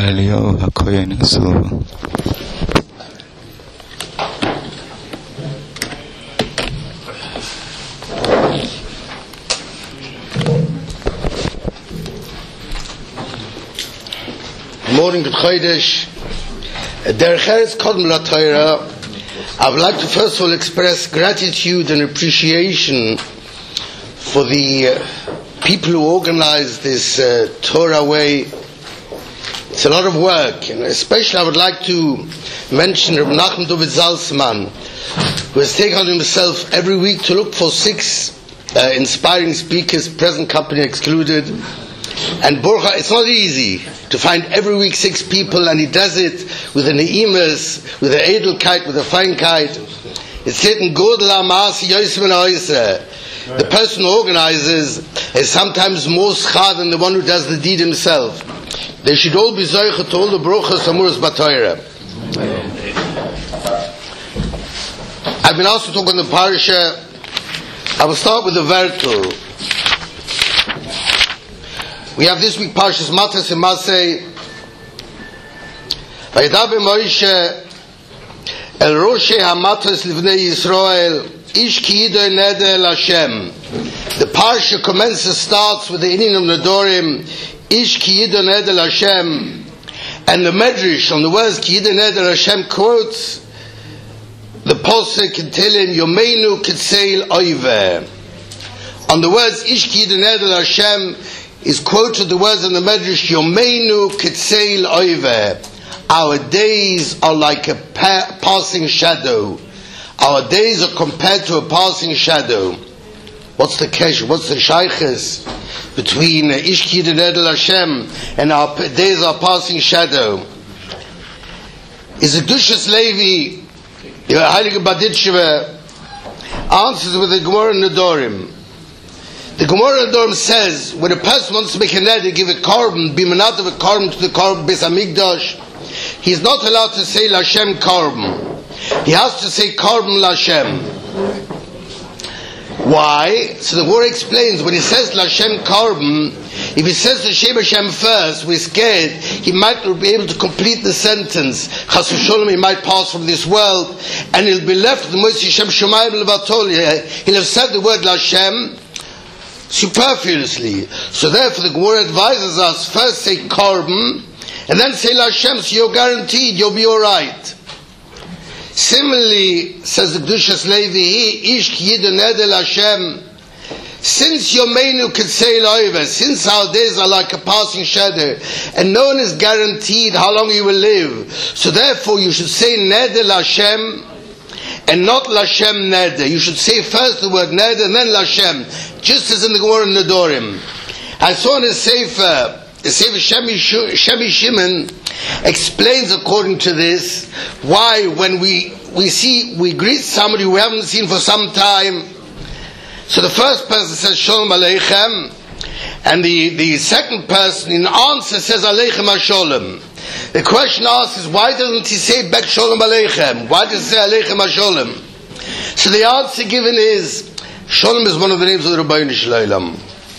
Eliyahu HaKohen Silva. Morning, good Chodesh. Derech Eretz Kodem LaTorah. I would like to first of all express gratitude and appreciation for the people who organized this Torah Way. It's a lot of work, and especially I would like to mention Reb Nachman David Zalzman, who has taken on himself every week to look for 6 inspiring speakers, present company excluded. And Borcha, it's not easy to find every week 6 people, and he does it with an emes, with an edelkeit, with a feinkeit. It's written, the person who organizes is sometimes more schad than the one who does the deed himself. They should all be zoiche to all the brochas amuras b'Torah. I've been asked to talk on the parasha. I will start with the Vertur. We have this week Parshas Matas and Masei. Vayedaber Moshe el Roshei HaMatas Livnei Yisrael Ish ki yidoi neder el Hashem. The parsha starts with the Inyan of Nedorim Ish ki yidoi neder el Hashem, and the Medrash on the words ki yidoi neder el Hashem quotes the Posek in Tehillim Yomeinu Kitzeil Oiveh. On the words Ish ki yidoi neder el Hashem is quoted the words in the Medrash, Yomeinu Kitzeil Oiveh. Our days are like a passing shadow. Our days are compared to a passing shadow. What's the kesh? What's the shaykhis between Ish ki yidoi neder Hashem and our days are passing shadow? Is it Dushas Levi, Heilige Baditsheva, answers with the Gemara in Nedorim. The Gemara Nedorim says, when a person wants to make a neder, give a korban, be manat of a korban to the korban Beis Hamikdash, he's not allowed to say Lashem korban. He has to say korban Lashem. Why? So the Gemara explains, when he says Lashem korban, if he says the Shem Hashem first, we're scared he might not be able to complete the sentence. Chas v'sholom, he might pass from this world, and he'll be left with the Moshe Shem Shomayim Levatol. He'll have said the word Lashem superfluously. So therefore the Gemara advises us, first say korban, and then say Lashem, so you're guaranteed, you'll be alright. Similarly, says the Kedushas Levi, Ish ki yidoi neder Lashem, since Yomeinu Kitzeil Oiveh, since our days are like a passing shadow, and no one is guaranteed how long you will live, so therefore you should say neder Lashem, and not Lashem neder. You should say first the word neder and then Lashem, just as in the Gemara in Nedorim. I saw in a Sefer, the Sefer Shemi Shimon explains according to this why when we greet somebody we haven't seen for some time. So the first person says Shalom Aleichem, and the second person in answer says Aleichem HaSholem. The question asked is, why doesn't he say back Shalom Aleichem? Why does he say Aleichem HaSholem? So the answer given is, Shalom is one of the names of the Rabbeinu Shalom.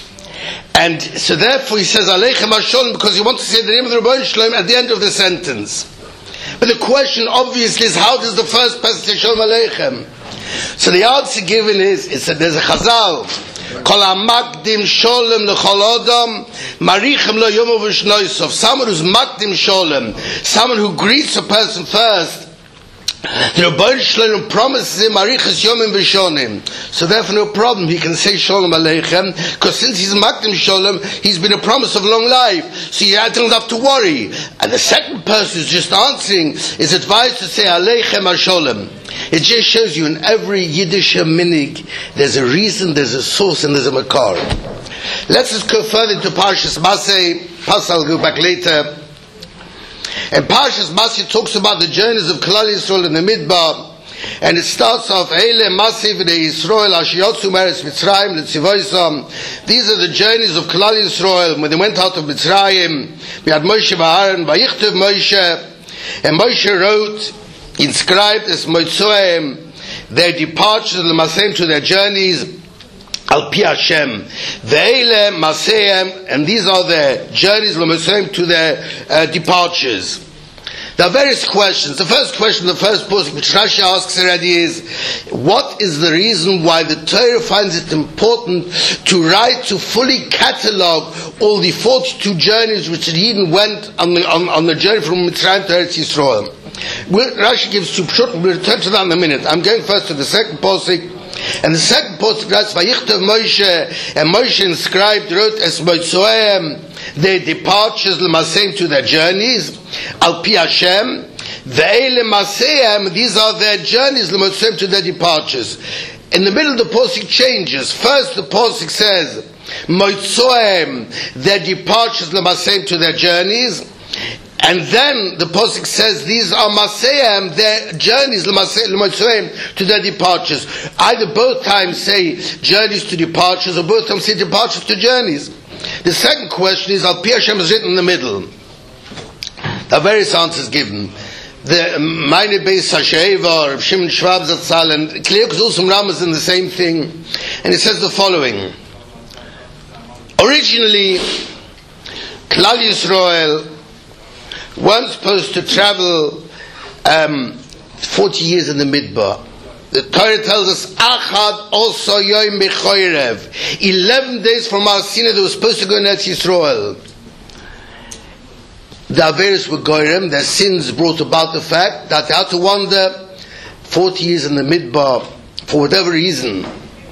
And so therefore he says Aleichem HaSholem because he wants to say the name of the Rabbeinu Shalom at the end of the sentence. But the question obviously is, how does the first person say Shalom Aleichem? So the answer given is, there's a Chazal, Kol HaMakdim Sholem L'Chol Adam Marichem Lo Yomo V'Shnoisov. Someone who's Makdim Sholem, someone who greets a person first, the Rabbeinu Shalom promises him Marichas Yomim V'Shonim. So therefore no problem, he can say Shalom Aleichem, because since he's Makdim Sholem, he's been a promise of long life, so you don't have to worry. And the second person who's just answering is advised to say Aleichem HaSholem. It just shows you in every Yiddish minig there's a reason, there's a source, and there's a makar. Let's just go further into Parshas Masei. I'll go back later. And Parshas Masei talks about the journeys of Klal Yisrael in the Midbar, and it starts off Eile Masei v'nei Yisrael asher yotzu me'eretz Mitzrayim letzivosam. These are the journeys of Klal Yisrael when they went out of Mitzrayim. We had Moshe v'Aaron, Vayichtav Moshe, and Moshe wrote, inscribed as Moitzoim, their departures and the Masem to their journeys. Al Pi Hashem, Ve'ele Maseim, and these are the journeys to their departures. There are various questions. The first question, the first posting which Rashi asks already is, what is the reason why the Torah finds it important to write, to fully catalogue all the 42 journeys which the Yidden went on the journey from Mitzrayim to Eretz Yisrael? Rashi gives two pshutim, we'll return to that in a minute. I'm going first to the second posting. And the second posting writes, Vayichtav Moshe, and Moshe inscribed, wrote as Moitzoem, their departures l'maseim to their journeys, Al Pi Hashem, Ve'ele Maseim, these are their journeys l'maseim to their departures. In the middle of the posting changes. First the posting says, Moitzoem, their departures l'maseim to their journeys. And then the posuk says these are Maseim, their journeys to their departures. Either both times say journeys to departures, or both times say departures to journeys. The second question is, Al Pi Hashem is written in the middle. There are various answers given. The Meine Beis Hasheva, Reb Shimon Schwab Zatzal, and Kleokus Usum Ram is in the same thing. And it says the following. Originally, Klal Yisrael weren't supposed to travel 40 years in the Midbar. The Torah tells us, Achad also Yoim Bechoirev. 11 days from Har Sinai they were supposed to go in Eretz Yisrael. The Averis were Goyrem, their sins brought about the fact that they had to wander 40 years in the Midbar for whatever reason.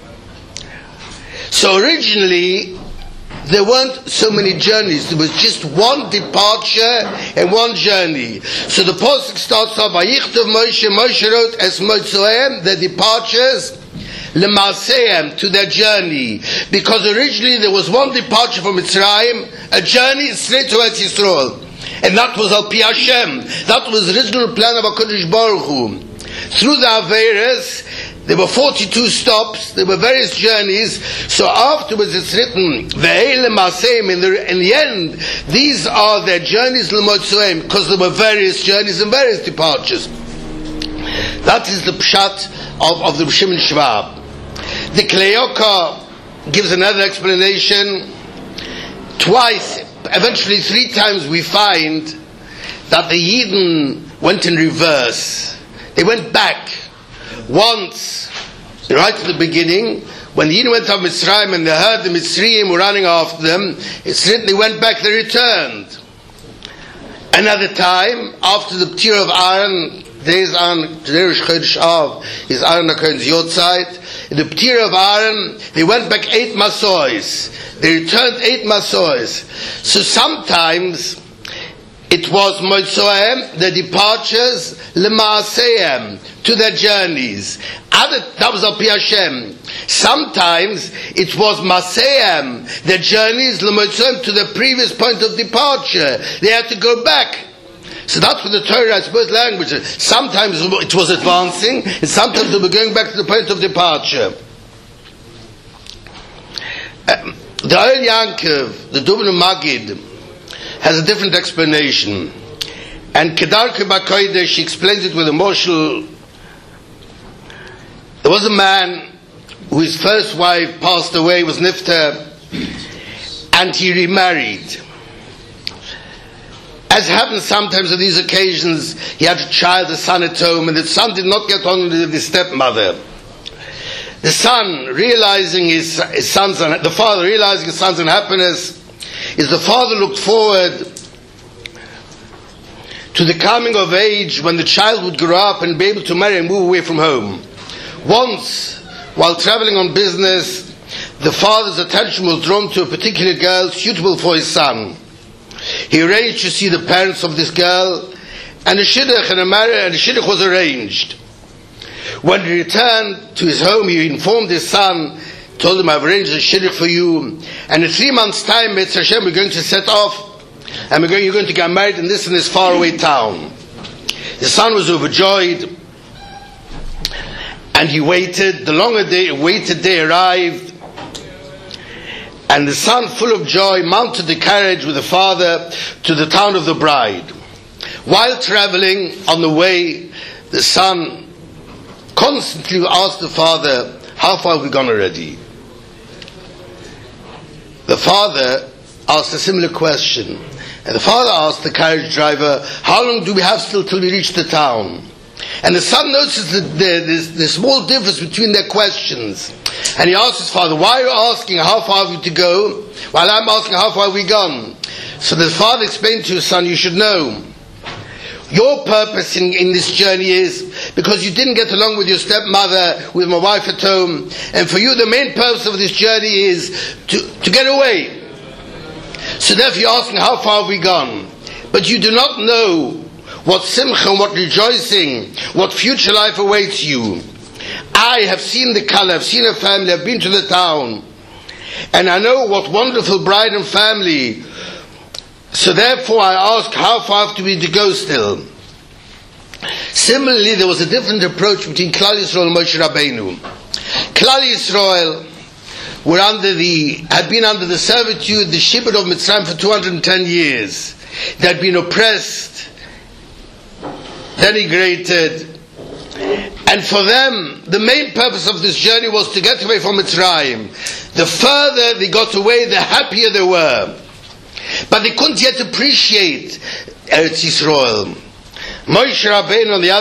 So originally, there weren't so many journeys. There was just one departure and one journey. So the pasuk starts off by Yichtav Moshe. Moshe wrote as Moitzoem, their departures, Lemaseim, to their journey. Because originally there was one departure from Mitzrayim, a journey straight to Eretz Yisrael. And that was Al Pi Hashem. That was the original plan of HaKadosh Baruch Hu. Through the Averes, there were 42 stops, there were various journeys, so afterwards it's written, Ve'ele Maseim, in the end, these are their journeys l'motzoem, because there were various journeys and various departures. That is the pshat of the Shimon Schwab. The Kleoka gives another explanation. Twice, eventually 3 times we find that the Yidden went in reverse. They went back. Once, right at the beginning, when the Yidden went to Mitzrayim and they heard the Mitzrayim were running after them, it's written they went back, they returned. Another time, after the P'tir of Aaron, there's Aaron, Rosh Chodesh Av, is Aaron HaKohen's Yotzeit. In the P'tir of Aaron, they went back 8 Masois. They returned 8 Masois. So sometimes, it was Moitzoem, the departures, Lemaseim, to their journeys. That was Al Pi Hashem. Sometimes it was Maseim, their journeys, Lemoitzoem, to the previous point of departure. They had to go back. So that's what the Torah has both languages. Sometimes it was advancing, and sometimes they were going back to the point of departure. The Oel Yankov, the Dubno Magid, has a different explanation. And Kedarke Bakoide, she explains it with a moshel. There was a man whose first wife passed away, was Nifta, and he remarried. As happens sometimes on these occasions, he had a child, a son at home, and the son did not get on with his stepmother. The son, realizing the father realizing his son's unhappiness, the father looked forward to the coming of age when the child would grow up and be able to marry and move away from home. Once, while traveling on business, the father's attention was drawn to a particular girl suitable for his son. He arranged to see the parents of this girl, and a shidduch was arranged. When he returned to his home, he informed his son, told him, I've arranged a shidduch for you, and in 3 months' time, Be'ez Hashem, we're going to set off, and you're going to get married in this faraway town. The son was overjoyed, and he waited. The longer waited day arrived, and the son, full of joy, mounted the carriage with the father to the town of the bride. While traveling on the way, the son constantly asked the father, how far have we gone already? the father asked a similar question. And the father asked the carriage driver, how long do we have still till we reach the town? And the son notices the small difference between their questions. And he asks his father, why are you asking how far have we to go, while I'm asking how far have we gone? So the father explained to his son, you should know, your purpose in this journey is because you didn't get along with your stepmother, with my wife at home, and for you the main purpose of this journey is to get away. So therefore you're asking how far have we gone? But you do not know what simcha and what rejoicing, what future life awaits you. I have seen the Kala, I've seen a family, I've been to the town, and I know what wonderful bride and family. So therefore I ask, how far have we to go still? Similarly, there was a different approach between Klal Yisrael and Moshe Rabbeinu. Klal Yisrael had been under the servitude, the shibud of Mitzrayim for 210 years. They had been oppressed, denigrated, and for them, the main purpose of this journey was to get away from Mitzrayim. The further they got away, the happier they were. But they couldn't yet appreciate Eretz Yisrael. Moshe Rabbeinu, on the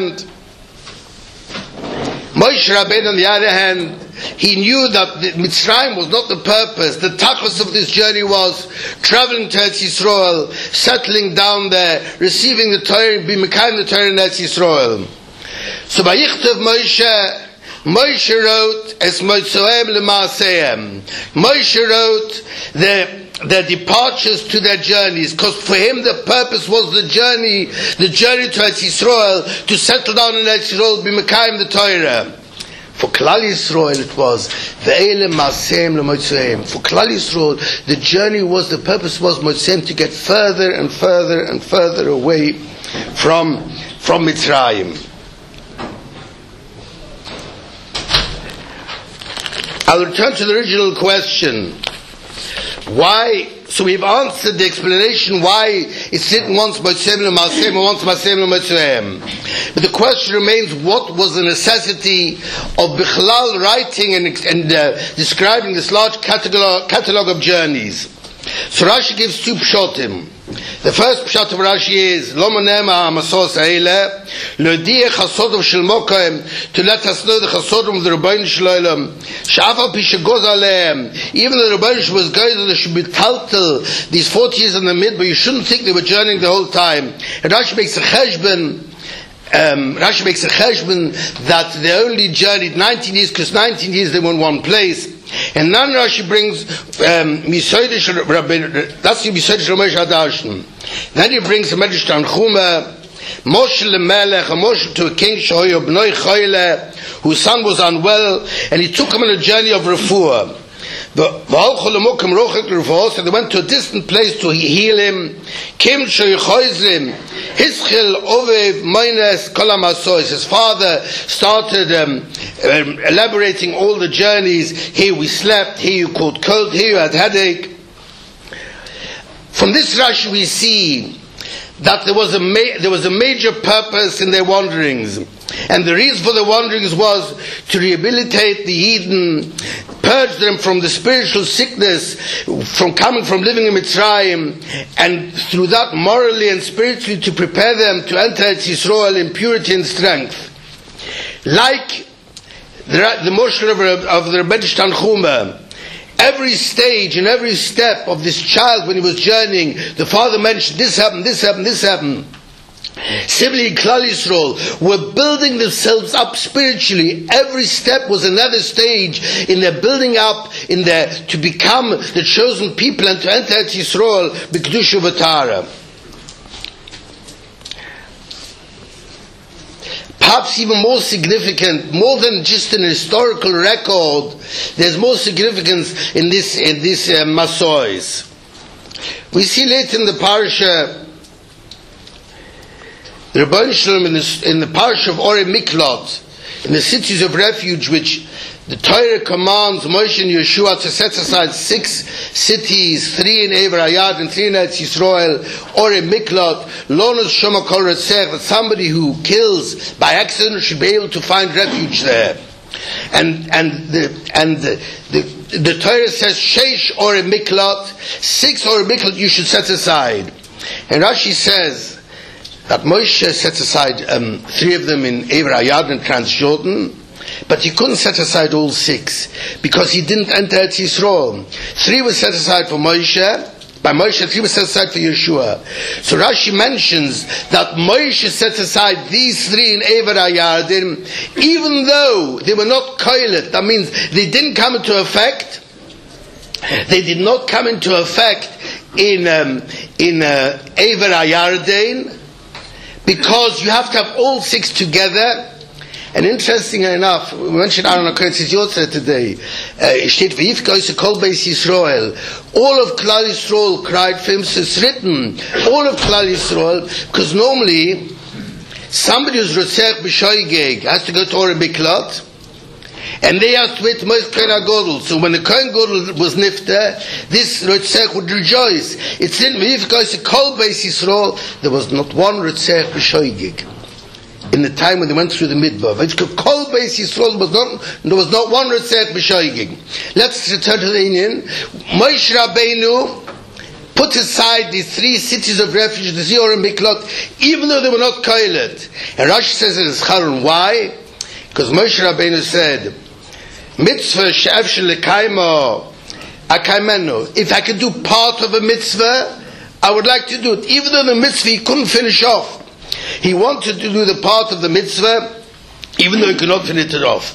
other hand, he knew that Mitzrayim was not the purpose. The tachlis of this journey was traveling to Eretz Yisrael, settling down there, receiving the Torah, being mekayim the Torah in Eretz Yisrael. So by Yichtav Moshe wrote Es Moitzoem L'Maaseim. Moshe wrote their departures to their journeys, because for him the purpose was the journey to Eretz Yisrael, to settle down in Eretz Yisrael, be mekayim the Torah. For Klal Yisrael it was Ve'ele Maaseim L'Moitzoem. For Klal Yisrael the journey was, the purpose was Moitzoem, to get further and further and further away from Mitzrayim. I'll return to the original question. Why? So we've answered the explanation why it's written once Moitzoem L'Maaseim and once Maaseim L'Moitzoem. But the question remains, what was the necessity of Bichlal writing and describing this large catalog of journeys? So Rashi gives two pshatim. The first pshat of Rashi is Lo Monema HaMasos Ha'ele L'odiyeh Chasodom Shel Mokaim, to let us know the Chasodom of the Rebbeinu Shalom. She'af al pi shegoz aleim, even though the Rebbeinu was going, they should be taltel these 40 years in the mid, but you shouldn't think they were journeying the whole time. And Rashi makes a cheshbon that they only journeyed 19 years, because 19 years they were in one place. And then Rashi brings that's the Misoidish Ramesh Hadashim. Then he brings a Medrash Tanchuma, Moshe Lemelech, a Moshe to a king Shoyo Bnoi Choyle, whose son was unwell, and he took him on a journey of refuah. And they went to a distant place to heal him. His father started elaborating all the journeys. Here we slept, here you caught cold, here you had headache. From this Rashi we see that there was a major purpose in their wanderings. And the reason for the wanderings was to rehabilitate the heathen, purge them from the spiritual sickness from living in Mitzrayim, and through that morally and spiritually to prepare them to enter Eretz Yisrael in purity and strength. Like the Moshe of the Rebbeinu Tanchuma, every stage and every step of this child when he was journeying, the father mentioned this happened, this happened, this happened. Similarly, Klal Yisrael were building themselves up spiritually. Every step was another stage in their building up, to become the chosen people and to enter Eretz Yisrael b'kedusha v'tara. Perhaps even more significant, more than just an historical record, there's more significance in this Masois. We see later in the parasha, the Rebbeinu Shalom in the parasha of Orei Miklot, in the cities of refuge, which the Torah commands Moshe and Yeshua to set aside 6 cities, 3 in Ever Hayad and 3 in Eretz Yisrael. Orei Miklot, Lonos Shoma Kol Retzech, that somebody who kills by accident should be able to find refuge there. And the Torah says sheish or a miklat, 6 or a miklat you should set aside. And Rashi says that Moshe set aside 3 of them in Ever Ayad and Transjordan, but he couldn't set aside all 6 because he didn't enter Eretz Yisrael. 3 was set aside for Moshe. By Moshe, 3 was set aside for Yeshua. So Rashi mentions that Moshe set aside these 3 in Ever Ayardim, even though they were not koilet. That means they didn't come into effect. They did not come into effect in Ever Ayardim, because you have to have all 6 together. And interestingly enough, we mentioned Aaron HaKohetz Yotzei today. Steht v'yifkoyse kol beis Yisrael. All of Klal Yisrael cried for him. So it's written, all of Klal Yisrael, because normally somebody who's rotzech b'shoigeg has to go to Or Miklat, and they have to wait Moshe Kohen HaGodol. So when the Kohen HaGodol was nifter, this rotzech would rejoice. It's written v'yifkoyse kol beis Yisrael. There was not one rotzech b'shoigeg in the time when they went through the midbar. Kol Beis Yisrael there was not one retzet b'shoigig. Let's return to the Indian. Moshe Rabbeinu put aside the 3 cities of refuge, the Zior and Miklot, even though they were not koilet. And Rashi says it is Charun. Why? Because Moshe Rabbeinu said, Mitzvah she'efshel lekaymo akaymenu. If I could do part of a mitzvah, I would like to do it. Even though the mitzvah he couldn't finish off. He wanted to do the part of the mitzvah, even though he could not finish it off.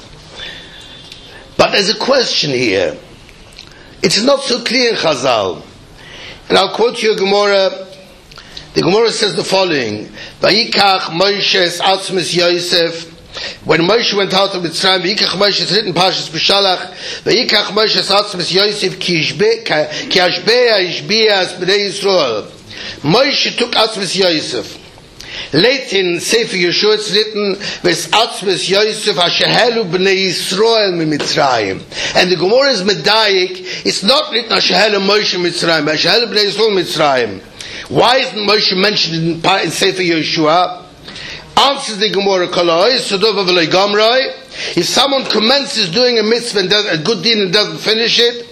But there's a question here. It's not so clear in Chazal. And I'll quote you a Gemara. The Gemara says the following: Vayikach Moshe es atzmis Yosef. When Moshe went out of Mitzrayim, Vayikach Moshe is written Parshas B'Shalach. Vayikach Moshe es atzmis Yosef ki ashbea ishbia as b'nei Yisrael. Moshe took atzmis Yosef. Late in Sefer Yeshua it's written, "Ves atzmes Yosef ashehelu b'nei Yisrael miMitzrayim." And the Gemara is medayik. It's not written ashehelu Moshe Mitzrayim, ashehelu b'nei Yisrael Mitzrayim. Why isn't Moshe mentioned in Sefer Yeshua? Answers the Gemara, if someone commences doing a mitzvah and does a good deed and doesn't finish it,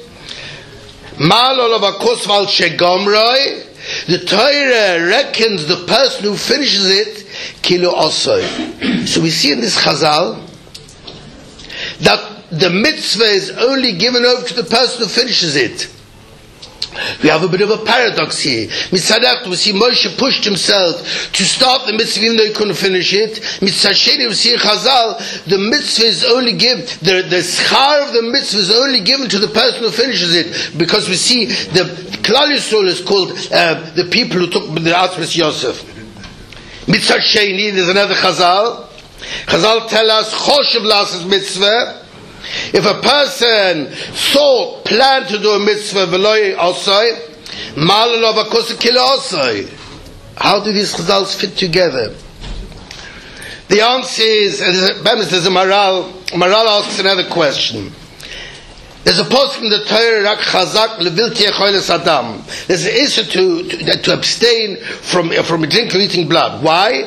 the Torah reckons the person who finishes it kilo osoi. So we see in this Chazal that the mitzvah is only given over to the person who finishes it. We have a bit of a paradox here. Mitzadach, we see Moshe pushed himself to start the mitzvah even though he couldn't finish it. Mitzasheni, we see in Chazal, the mitzvah is only given, the schar of the mitzvah is only given to the person who finishes it. Because we see the Klal Yisrael is called the people who took the Atzmis Yosef. Mitzasheni, there's another Chazal. Chazal tell us, Choshev Lasses mitzvah. If a person planned to do a mitzvah, how do these chazals fit together? The answer is, there's a Maral asks another question. There's a posting in the Torah, there's an issue to abstain from drinking or eating blood. Why?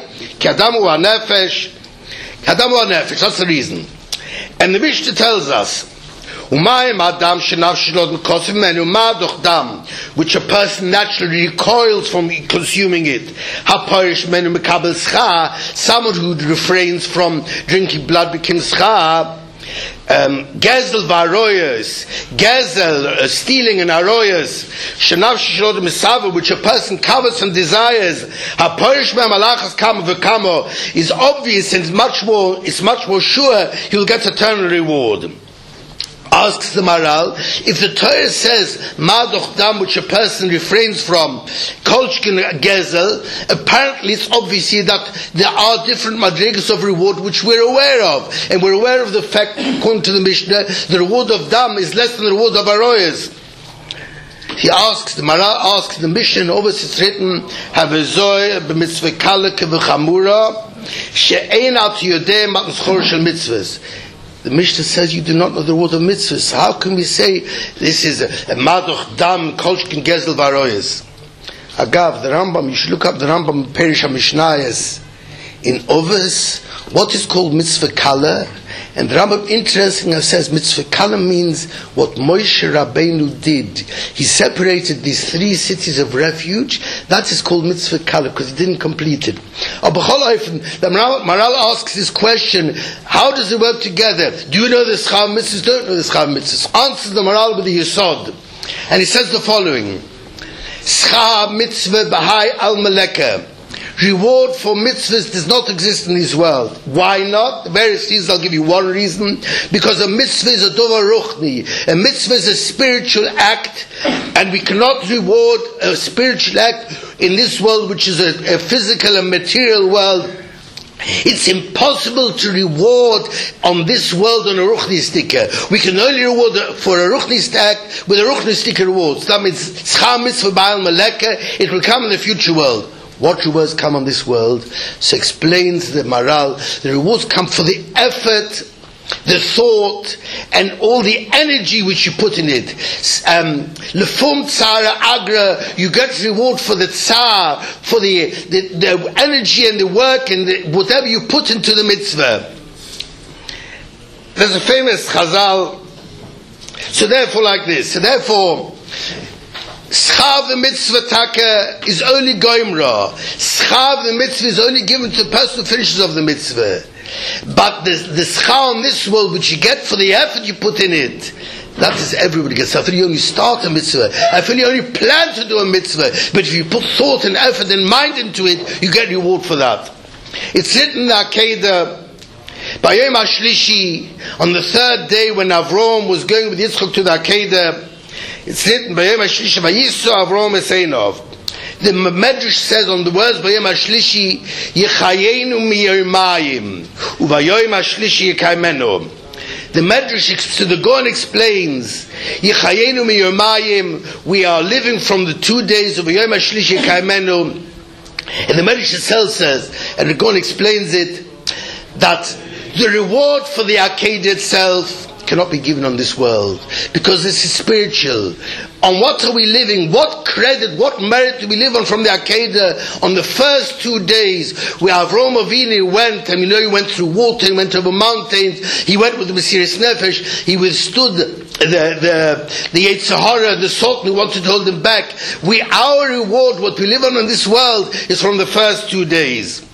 That's the reason. And the Mishnah tells us, which a person naturally recoils from consuming it. Someone who refrains from drinking blood becomes schar. Gezel v'aroyas, gezel, stealing and aroyas, which a person covets and desires, is obvious and it's much more sure he will get eternal reward. Asks the Maral, if the Torah says Madoch Dam, which a person refrains from, Kolchkin Gezel, apparently it's obvious here that there are different madrigas of reward which we're aware of. And we're aware of the fact, according to the Mishnah, the reward of Dam is less than the reward of Aroyas. He asks, the Maral asks the Mishnah, obviously it's written, Havezoy b'mitzvah kalek v'chamura, she'ein at yodeh matan schor shel mitzvahs. The Mishnah says you do not know the word of mitzvahs. How can we say this is a madoch dam kolchkin gezel varoyes? Agav, the Rambam, you should look up the Rambam Perish HaMishnayos in Oves, what is called mitzvah kala And the Rambam, interesting, says mitzvah kala means what Moshe Rabbeinu did. He separated these 3 cities of refuge. That is called mitzvah kala because he didn't complete it. The Maral asks this question: how does it work together? Do you know the schar mitzvahs? Don't know the schar mitzvahs? Answers the Maral with the Yesod, and he says the following: schar mitzvah b'hai al maleka. Reward for mitzvahs does not exist in this world. Why not? Various reasons. I'll give you one reason. Because a mitzvah is a dovar ruchni. A mitzvah is a spiritual act, and we cannot reward a spiritual act in this world, which is a physical and material world. It's impossible to reward on this world on a ruchni sticker. We can only reward for a ruchni act with a ruchni sticker reward. So that means schar mitzvah b'al maleka. It will come in the future world. What rewards come on this world? So explains the Maral, the rewards come for the effort, the thought, and all the energy which you put in it. Lefum tzara agra, you get reward for the tsar, for the energy and the work and whatever you put into the mitzvah. There's a famous chazal. So therefore like this. So therefore, Schav the mitzvah taka is only goimra. Schav the mitzvah is only given to the person who finishes of the mitzvah. But the schar in this world which you get for the effort you put in it, that is everybody gets. I feel you only start a mitzvah. I feel you only plan to do a mitzvah. But if you put thought and effort and mind into it, you get reward for that. It's written in the Akedah, Bayom HaShlishi, on the 3rd day when Avram was going with Yitzchak to the Akedah, it's written, Bayom HaShlishi, Vayiso Avram Eseinov. The Medrash says on the words, Bayom HaShlishi, Yechayenu miYermayim, Uvayom HaShlishi Yekaimenu. The Medrash, so the Gaon explains, Yechayenu miYermayim, we are living from the 2 days of Vayom HaShlishi Yekaimenu. And the Medrash itself says, and the Gaon explains it, that the reward for the Akedah itself cannot be given on this world, because this is spiritual. On what are we living? What credit, what merit do we live on from the Akedah? On the first 2 days, where Avraham Avinu went, and he went through water, he went over mountains, he went with the Mesiras Nefesh, he withstood the Yetzer Hara, the Sultan who wanted to hold him back. Our reward, what we live on in this world, is from the first 2 days.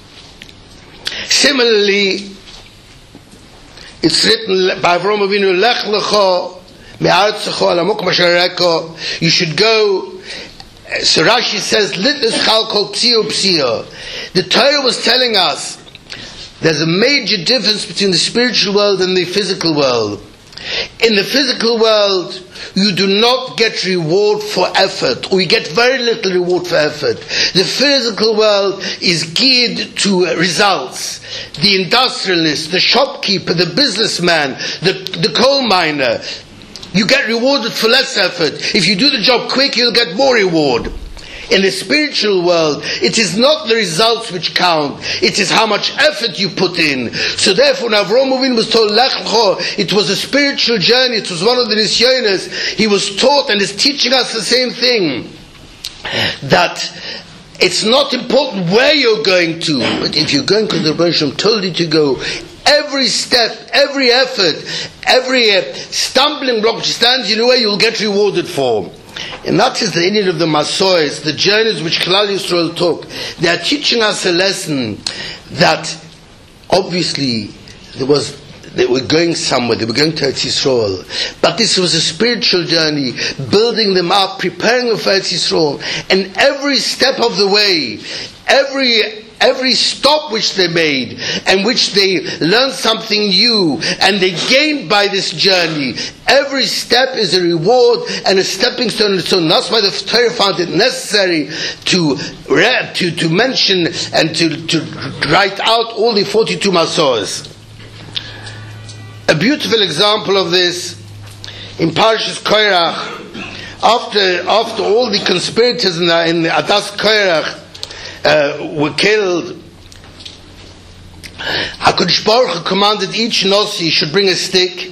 Similarly, it's written by Avraham Avinu, Lech lecha me'aretzecha alamok mashareko. You should go. So Rashi says, Litnis chal kol psio psio. The Torah was telling us there's a major difference between the spiritual world and the physical world. In the physical world, you do not get reward for effort, or you get very little reward for effort. The physical world is geared to results. The industrialist, the shopkeeper, the businessman, the coal miner, you get rewarded for less effort. If you do the job quick, you'll get more reward. In the spiritual world, it is not the results which count, it is how much effort you put in. So therefore, when Avraham Avinu was told Lech lecha, it was a spiritual journey, it was one of the nisyonos. He was taught and is teaching us the same thing, that it's not important where you're going to, but if you're going because the Rebbe Shalom told you to go, every step, every effort, every stumbling block which stands in your way, you'll get rewarded for. And that is the inyan of the Masoros, the journeys which Klal Yisrael took. They are teaching us a lesson that obviously they were going somewhere, they were going to Eretz Yisrael. But this was a spiritual journey, building them up, preparing them for Eretz Yisrael. And every step of the way, every stop which they made, and which they learned something new, and they gained by this journey, every step is a reward and a stepping stone. So that's why the Torah found it necessary to mention and to write out all the 42 Masoros. A beautiful example of this in Parshas Korach, after all the conspirators in the Adas Korach were killed, HaKadosh Baruch Hu commanded each Nasi should bring a stick,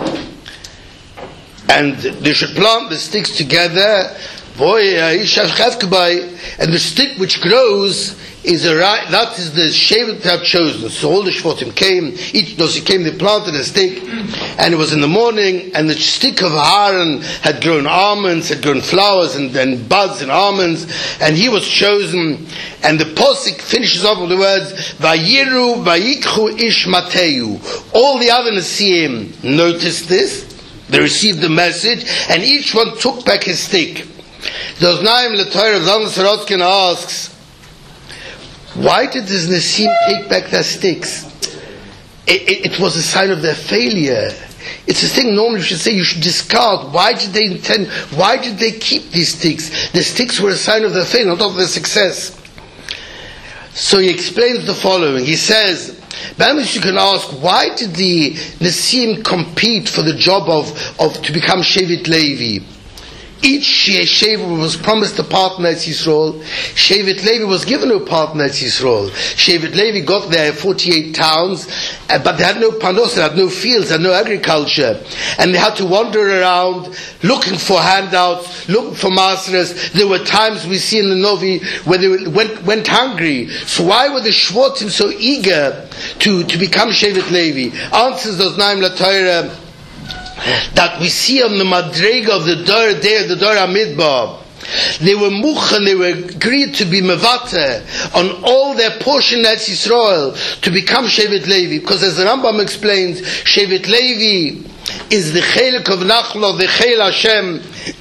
and they should plant the sticks together, and the stick which grows that is the Shevet they have chosen. So all the Shvatim came, each those came, they planted a stick, and it was in the morning, and the stick of Aaron had grown almonds, had grown flowers, and then buds and almonds, and he was chosen. And the Posik finishes off with the words, Vayiru Vayikhu Ish Mateu. All the other Nesiim noticed this, they received the message, and each one took back his stick. The Oznaim L'Torah of Zalman Sorotzkin asks, why did the Nesiim take back their sticks? It was a sign of their failure. It's a thing normally you should say, you should discard. Why did they keep these sticks? The sticks were a sign of their failure, not of their success. So he explains the following. He says, perhaps you can ask, why did the Nesiim compete for the job of to become Shevet Levi? Each Shevet was promised a part in Eretz Yisrael. Shevet Levi was given a part in Eretz Yisrael. Shevet Levi got there 48 towns, but they had no panos, they had no fields, they had no agriculture. And they had to wander around looking for handouts, looking for masters. There were times we see in the Novi where they went hungry. So why were the Shvatim so eager to become Shevet Levi? Answers those Naim LaTorah that we see on the Madrega of the Dor day of the Dor HaMidbar. They were muchen, they were agreed to be mevate on all their portion at Yisrael to become Shevet Levi, because as the Rambam explains, Shevet Levi is the Chelek of Nachlo, the Chel Hashem.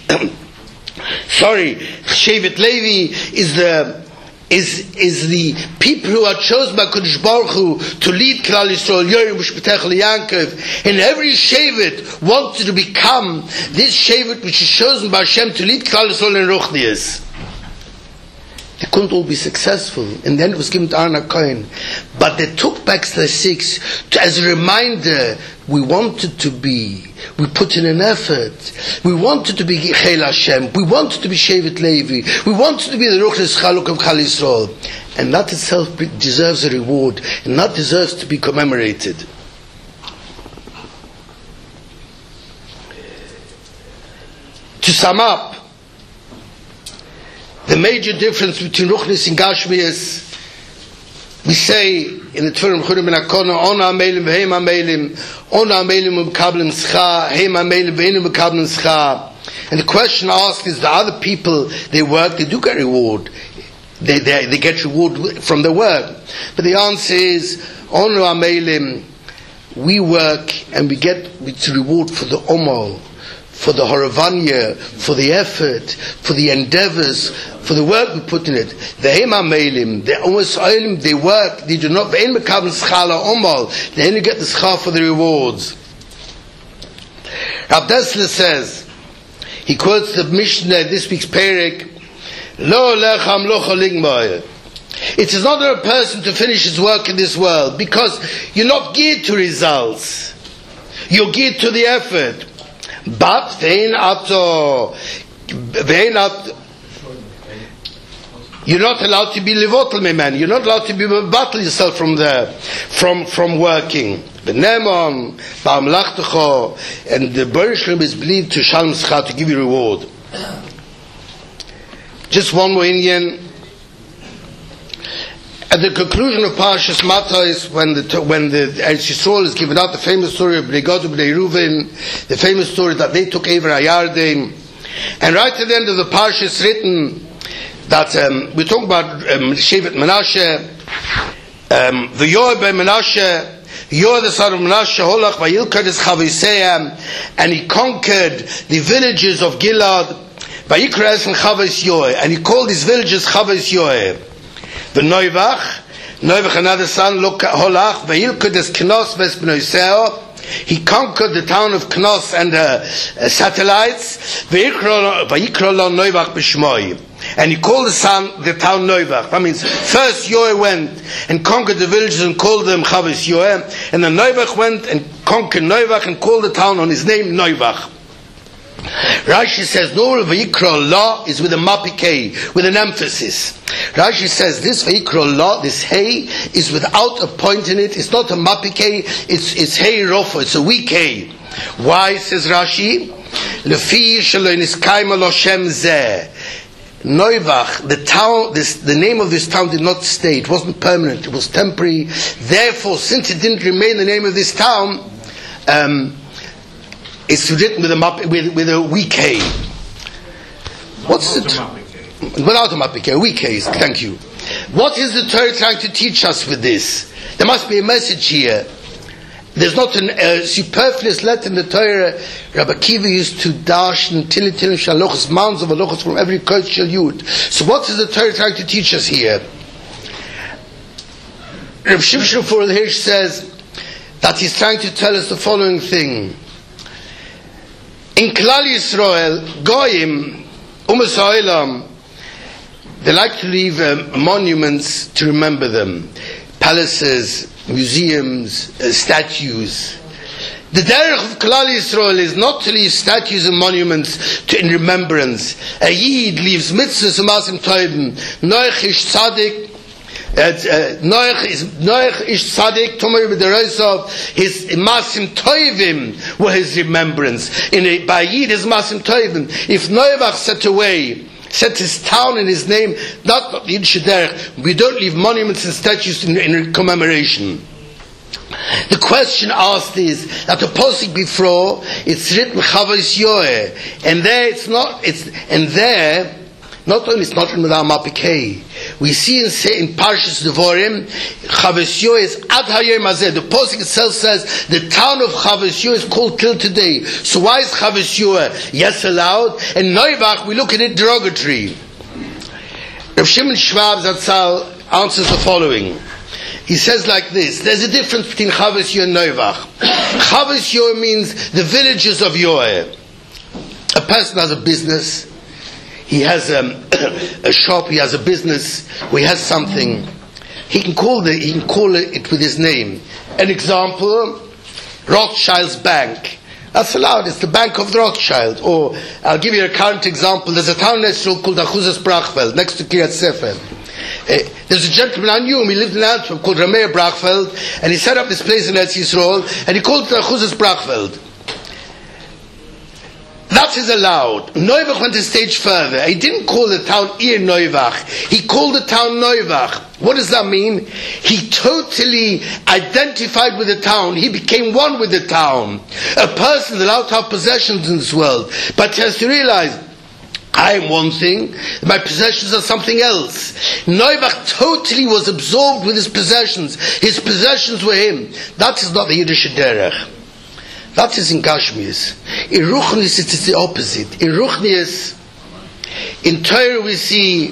Shevet Levi is the people who are chosen by Kodesh Baruch Hu to lead Klal Yisrael, Yerim Shpetech Yankov. And every Shevet wanted to become this Shevet which is chosen by Hashem to lead Klal Yisrael in Ruchnias. They couldn't all be successful. And then it was given to Aaron HaKohen. But they took back the six as a reminder, we wanted to be. We put in an effort. We wanted to be Chel Hashem. We wanted to be Shevet Levi. We wanted to be the Ruchnis Chaluk of Klal Yisrael. And that itself deserves a reward. And that deserves to be commemorated. To sum up, the major difference between Ruchnis and Gashmias, we say in the Tfirim Churim Ben HaKona, Ona Amelim V'Heim Amelim, Ona Amelim U'Mekablim Scha, Heim Amelim V'Einu U'Mekablim Scha. And the question asked is, the other people, they work, they do get reward. They get reward from their work. But the answer is, Ona Amelim, we work and we get reward for the Omal, for the Horavanya, for the effort, for the endeavors, for the work we put in it. The Hema Meilim, the Omas Oilim, they work, they do not, they only get the schar for the rewards. Rav Dessler says, he quotes the Mishnah, this week's Perek, Lo Lechem Lo Choligmoy. It is not a person to finish his work in this world, because you're not geared to results. You're geared to the effort. But you're not allowed to be levotel meman. You're not allowed to be battle yourself from working. Benemon, ba'amlachtecho, and the Baruch Shalom is believed to shalom schar, to give you reward. Just one more Indian. At the conclusion of Parashas Matos, when the Eretz Yisrael is given out, the famous story of Bnei Gad Bnei Reuven, the famous story that they took over Hayarden, and right at the end of the Parashah is written that we're talking about Shevet Menashe, the Yoel ben Menashe, Yoel the son of Menashe, Holach vayilkad es Chaviseim, and he conquered the villages of Gilad, vayikra es Chavis Yoel, and he called these villages Chavis Yoel. The Noivach, another son, Holach, Vayilkad es Knos ves Bnoiseo. He conquered the town of Knos and her satellites. Vayikra lo Noivach b'shmoi. And he called the town Noivach. That means first Yoel went and conquered the villages and called them Chavis Yoel. And then Noivach went and conquered Noivach and called the town on his name Noivach. Rashi says, no, Vayikra La is with a mapikei, with an emphasis. Rashi says, this Vayikra La, this Hey, is without a point in it. It's not a mapikei, it's Hey Rofa, it's a weak Hey. Why, says Rashi? Lefi shelo niskayma lo shem zeh. Neuvach, the town, the name of this town did not stay. It wasn't permanent. It was temporary. Therefore, since it didn't remain the name of this town, it's written with a weak K. What's it? Without a mapike, weak K's. Thank you. What is the Torah trying to teach us with this? There must be a message here. There's not a superfluous letter in the Torah. Rabbi Akiva used to dash and tilim shalochos, mounds of alochos from every kodesh shel yud. So what is the Torah trying to teach us here? Reb Shimshon Furel Hirsch says that he's trying to tell us the following thing. In Klal Yisrael, Goyim, Umas Ha'olam, they like to leave monuments to remember them. Palaces, museums, statues. The derech of Klal Yisrael is not to leave statues and monuments in remembrance. A Yid leaves mitzvahs and masim toivim. Noach ish tzadik. Noach ish tzadik. Tomei b'dereisov. His masim toivim were his remembrance. By Yid his masim toivim. If Noach set his town in his name, not Yiddish derech. We don't leave monuments and statues in commemoration. The question asked is that the posuk before it's written Chavos Yoeh, and there it's not. Not only it's not written without mapikei. We see in Parshas Devarim, Chavos Yoeh is Ad Hayom Hazeh. The posuk itself says the town of Chavos Yoeh is called till today. So why is Chavos Yoeh yes allowed, and Neuvach we look at it derogatory? Rav Shimon Schwab Zatzal answers the following. He says like this: there's a difference between Chavos Yoeh and Neuvach. Chavos Yoeh means the villages of Yoeh. A person has a business. He has a shop. He has a business. Or he has something. He can call it with his name. An example: Rothschild's Bank. That's allowed. It's the Bank of the Rothschild. Or I'll give you a current example. There's a town in Israel called Achuzas Brachfeld, next to Kiryat Sefer. There's a gentleman I knew him. He lived in Antwerp called Rameir Brachfeld, and he set up this place in Eretz Yisrael, and he called it Achuzas Brachfeld. That is allowed. Neuvach went a stage further. He didn't call the town Ir Neuvach. He called the town Neuvach. What does that mean? He totally identified with the town. He became one with the town. A person is allowed to have possessions in this world, but he has to realize, I am one thing, my possessions are something else. Neuvach totally was absorbed with his possessions. His possessions were him. That is not the Yiddish derech. That is in Gashmias. In Ruchnius it's the opposite. In Ruchnius, in Torah we see,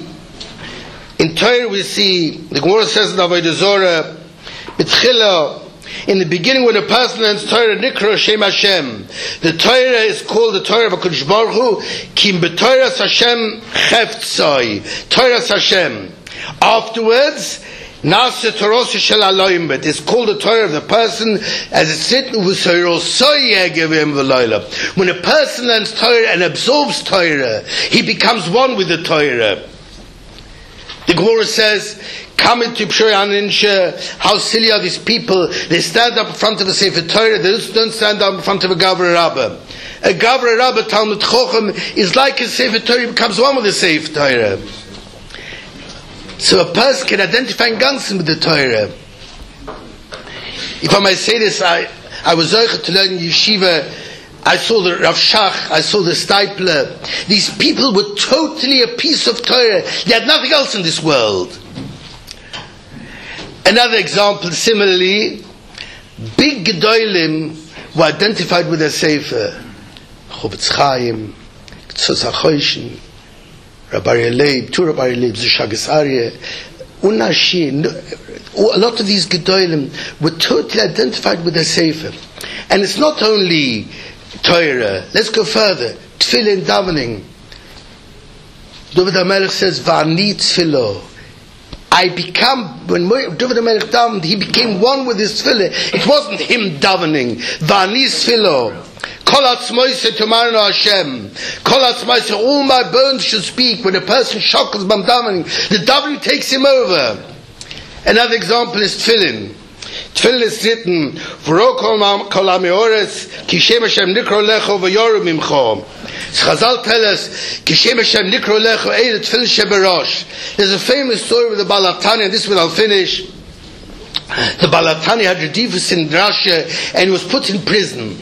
the Gemara says in Avodah Zorah, B'tchila, in the beginning when a person learns Torah, Nikra Shem Hashem, the Torah is called the Torah of HaKadosh Baruch Hu, Kim B'Torah Hashem Cheftzai, Torah Hashem. Afterwards, Nasa Torah Shel Aloim, but it's called the Torah of the person, as it's written, when a person learns Torah and absorbs Torah, he becomes one with the Torah. The Gemara says, coming to Pshoi Haninsha, how silly are these people? They stand up in front of a Sefer Torah, they don't stand up in front of a Gavra Rabbah. A Gavra Rabbah, Talmud Chochem, is like a Sefer Torah, becomes one with the Sefer Torah. So a person can identify in Ganzen with the Torah. If I might say this, I was zocher to learn in yeshiva. I saw the Rav Shach, I saw the Stipler. These people were totally a piece of Torah. They had nothing else in this world. Another example, similarly, big Gedolim were identified with a Sefer. Chofetz Chaim, Tzos HaChoshim, Rabbi Leib, two Rabbi Leib, Zushagas Aryeh, Unashi, a lot of these Gedolim were totally identified with the Sefer. And it's not only Torah. Let's go further. Tefillah and davening. David HaMelech says, Va'ani tefillah. When David HaMelech davened, he became one with his tefillah. It wasn't him davening. Va'ani tefillah. Kol atzmoise tomarno Hashem. Kol atzmoise, all my bones should speak. When a person shokels bam davening, the davening takes him over. Another example is tefillin. Tefillin is written, V'ro kol ha'meores, ki Shem Hashem nikro lecho v'yoru mimcho. Chazal tell us, ki Shem Hashem nikro lecho eil tefillin sheberosh. There's a famous story with the Baal HaTanya, and this one I'll finish. The Baal HaTanya had Redifus in Russia, and he was put in prison.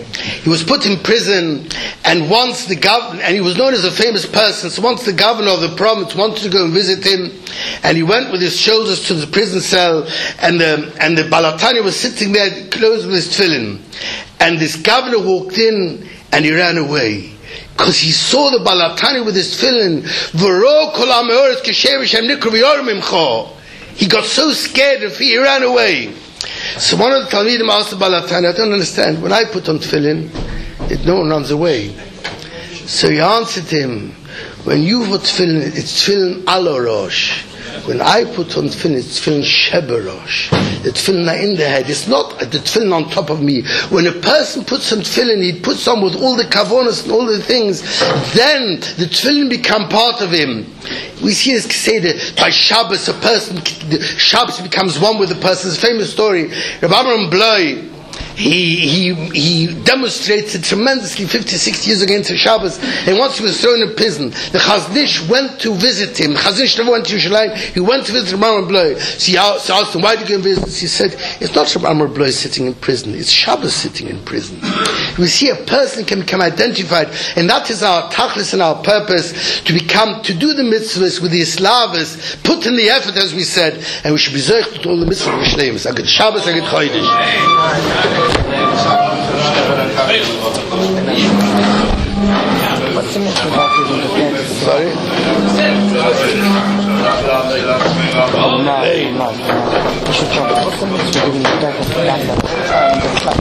And once the governor, and he was known as a famous person, so once the governor of the province wanted to go and visit him, and he went with his shoulders to the prison cell, and the Baal HaTanya was sitting there close with his tefillin. And this governor walked in, and he ran away. Because he saw the Baal HaTanya with his tefillin. V'ro kol ha'meores kishem Hashem nikro v'yoru mimcho. He got so scared of he ran away. So one of the Talmidim asked the Baal HaTanya, I don't understand, when I put on tefillin, no one runs away. So he answered him, when you put tefillin, it's tefillin ala rosh. When I put on tefillin, it's tefillin sheberosh. The tefillin are in the head. It's not the tefillin on top of me. When a person puts on tefillin, he puts on with all the kavonas and all the things, then the tefillin become part of him. We see this Seder by Shabbos, Shabbos becomes one with the person. It's a famous story. Rabbi Amram Bloi, he demonstrated tremendously 50-60 years ago into Shabbos, and once he was thrown in prison, the Chaznish went to visit him. Chaznish never went to Yerushalayim. He went to visit Rabbi Amram Bloi. So he asked him, why did you go and visit? He said, it's not Rabbi Amram Bloi sitting in prison, it's Shabbos sitting in prison. We see a person can become identified, and that is our tachlis and our purpose, to do the mitzvahs with the islavas, put in the effort, as we said, and we should be zoich to all the mitzvahs of Shleimus. A good Shabbos, a good Chodesh. Sorry?